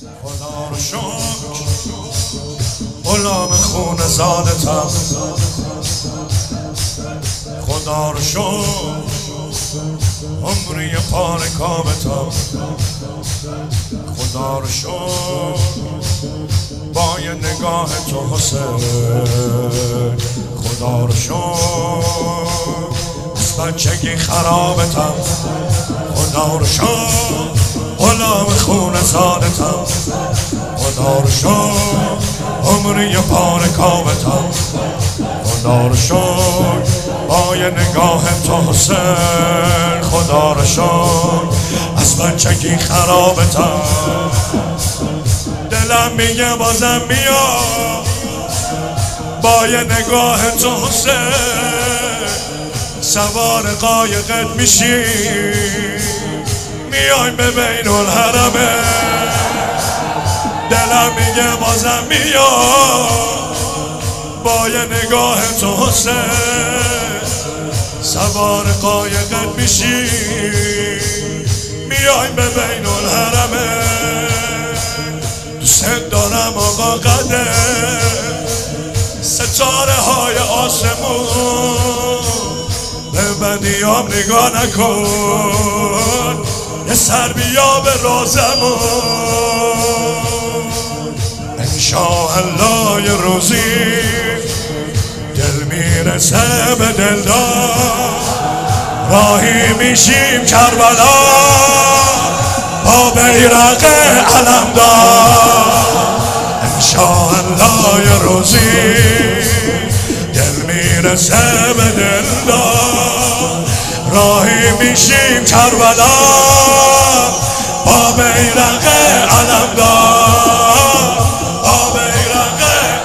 خدا رو شکر غلام خون زادتم، خدا رو شکر عمری پار کامتم، خدا رو شکر با یه نگاه تو حسین، خدا رو شکر از بچگی خرابتم، خدا رو شکر غلام خون زادتم، خدا رو شکر عمری پار کامتم، خدا رو شکر با یه نگاه تو حسین، خدا رو شکر از بچگی خرابتم. دلم میگه بازم بیا با یه نگاه تو حسین، سوار قایقت میشی میایم به بین الحرمه. دلم میگه بازم بیا با یه نگاه تو حسین، سوار قایقت میشی میایم به بین الحرمه. دوست دارم آقا قدر ستاره های آسمون، به بدیام نگاه نکن یه سر بیا به رازمون. انشاءالله یه روزی دل میرسه به دلدار، راهی میشیم کربلا با بیرق علمدار. انشاءالله یه روزی دل میرسه به دلدار، راهی میشیم کربلا با بیرق علمدار، با بیرق.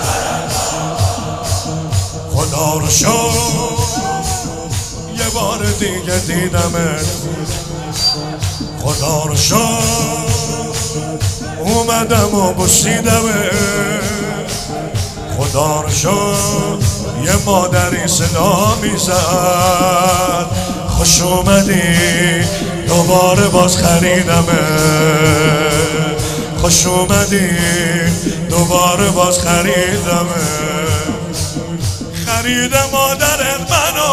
خدا رو شکر یه بار دیگه دیدمت، خدا رو شکر اومدم و بوسیدمت، خدا رو شکر یه مادری صدا میزد خوش اومدی دوباره باز خریدمت، خوش اومدی دوباره باز خریدمت. خرید مادرت منو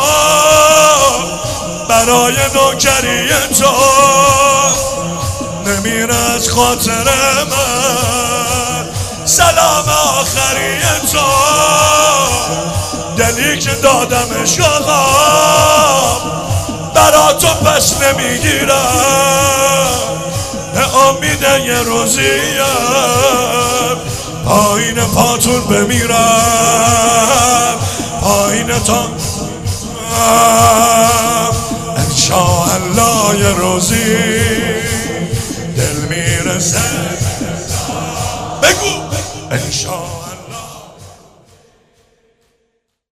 برای نوکری تو، نمیره از خاطر من سلام آخری تو. دلی که دادمش آقا برا تو پس نمیگیرم، به امید یه روزیم پایین پاتون بمیرم، پایین تا انشاءالله یه روزی دل میرسه. بگو انشاءالله.